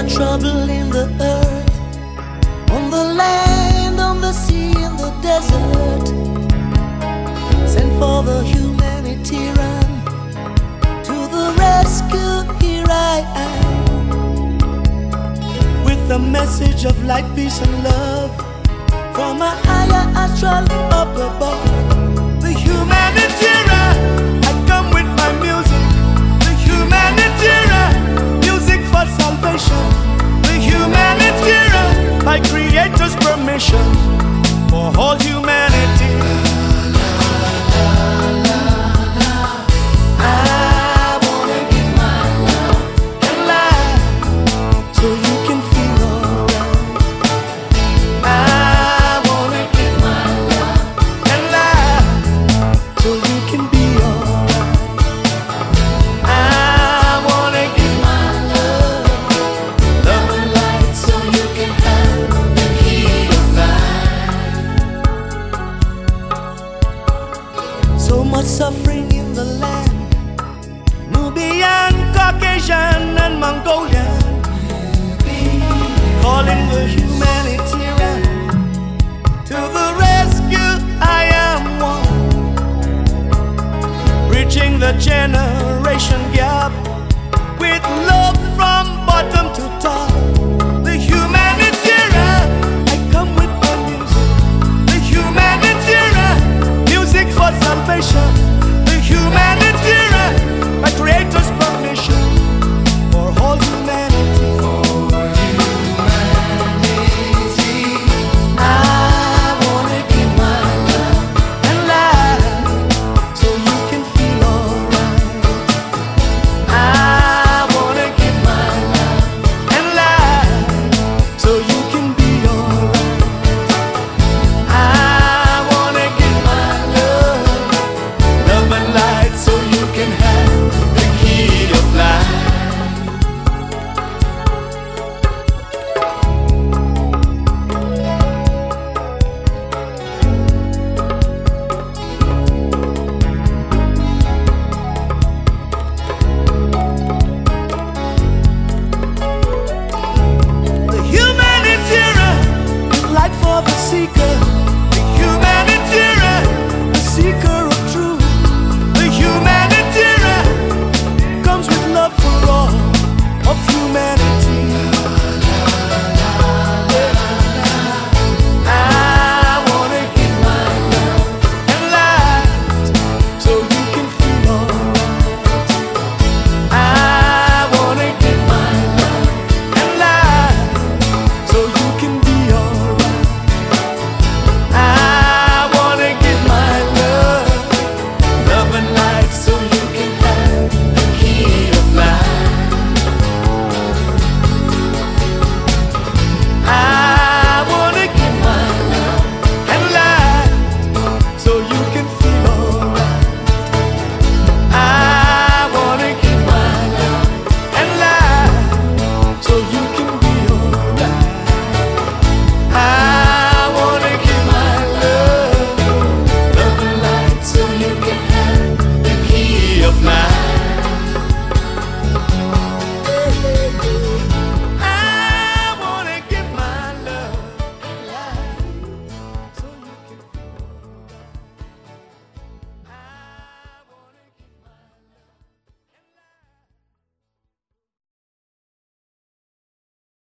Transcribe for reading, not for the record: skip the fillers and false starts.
trouble in the earth, on the land, on the sea, in the desert. Send for the humanitarian to the rescue. Here I am with a message of light, peace, and love from a higher astral up above. The humanitarian, I come with my music. The humanitarian, music for salvation. The humanitarian, by Creator's permission, for all humanity. I wanna give my love and life so you can feel alright. I wanna give my love and life so you can be alright. I wanna give my love and light so you can have the heat of life. So much suffering in the land, Nubian, Caucasian, and Mongolian, calling the humanitarian to the rescue. I am one, bridging the generation